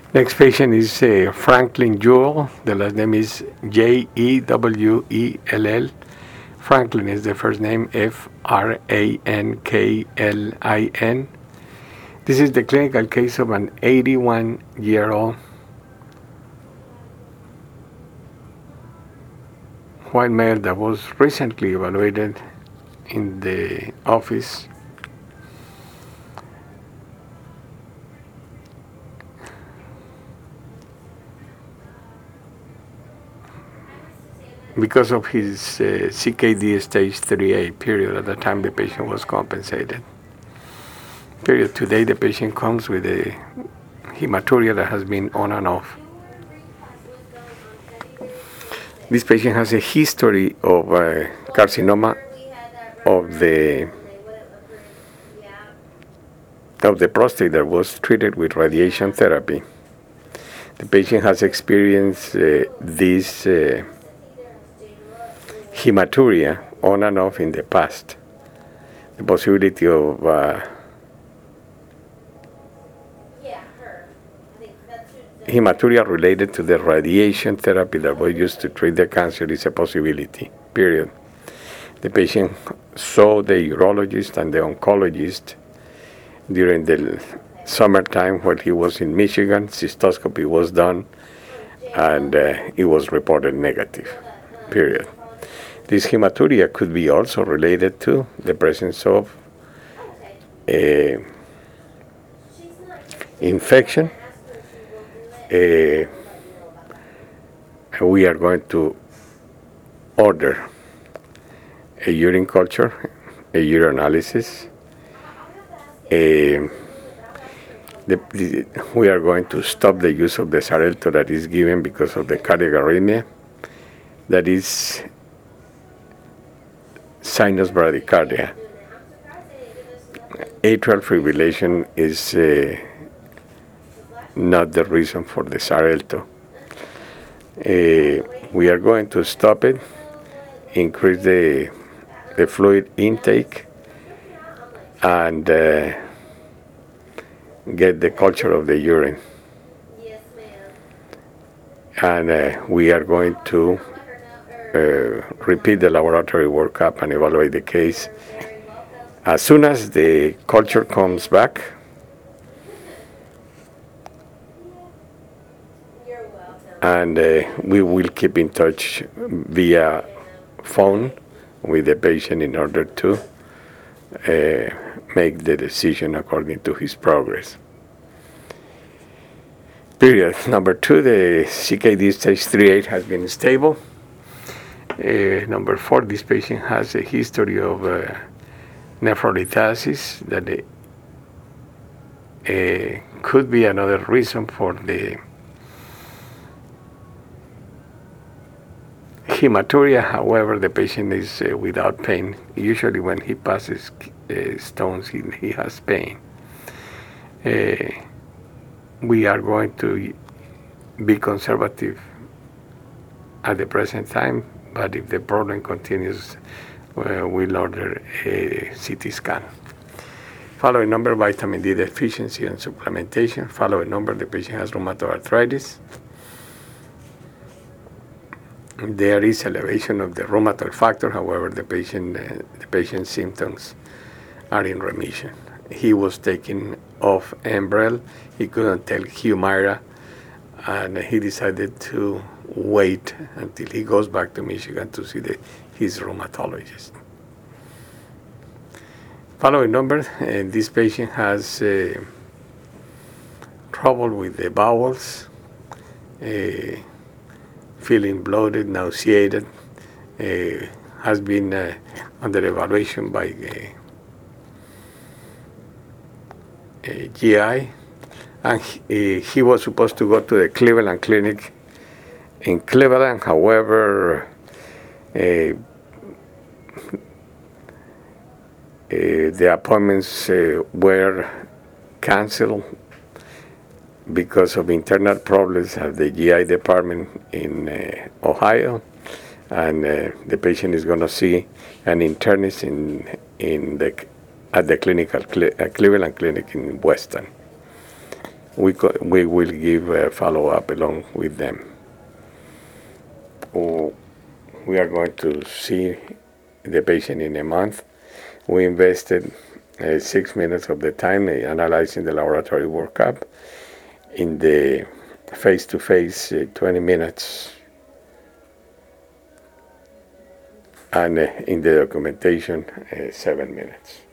Next patient is Franklin Jewell. The last name is Jewell. Franklin is the first name, Franklin. This is the clinical case of an 81-year-old white male that was recently evaluated in the office. Because of his CKD stage 3A period at the time the patient was compensated. Period. Today the patient comes with a hematuria that has been on and off. This patient has a history of carcinoma of the prostate that was treated with radiation therapy. The patient has experienced this hematuria on and off in the past. The possibility of hematuria related to the radiation therapy that was used to treat the cancer is a possibility, period. The patient saw the urologist and the oncologist during the summertime when he was in Michigan. Cystoscopy was done and it was reported negative, period. This hematuria could be also related to the presence of infection. We are going to order a urine culture, a urinalysis. We are going to stop the use of the Xarelto that is given because of the cardiac arrhythmia. That is sinus bradycardia. Atrial fibrillation is not the reason for the Xarelto. We are going to stop it, increase the fluid intake, and get the culture of the urine. And we are going to repeat the laboratory workup and evaluate the case. As soon as the culture comes back, and we will keep in touch via phone with the patient in order to make the decision according to his progress. Period. Number 2, the CKD stage 3A has been stable. Number 4, this patient has a history of nephrolithasis that could be another reason for the hematuria. However, the patient is without pain. Usually when he passes stones, he has pain. We are going to be conservative at the present time, but if the problem continues, we'll order a CT scan. Following number, vitamin D deficiency and supplementation. Following number, the patient has rheumatoid arthritis. There is elevation of the rheumatoid factor. However, the patient's symptoms are in remission. He was taken off Enbrel. He couldn't take Humira, and he decided to wait until he goes back to Michigan to see his rheumatologist. Following number, this patient has trouble with the bowels, feeling bloated, nauseated, has been under evaluation by GI, and he was supposed to go to the Cleveland Clinic in Cleveland. However, the appointments were canceled because of internal problems at the GI department in Ohio, and the patient is going to see an internist at the Cleveland Clinic in Weston. we will give a follow-up along with them. We are going to see the patient in a month. We invested 6 minutes of the time analyzing the laboratory workup. In the face-to-face, 20 minutes. And in the documentation, 7 minutes.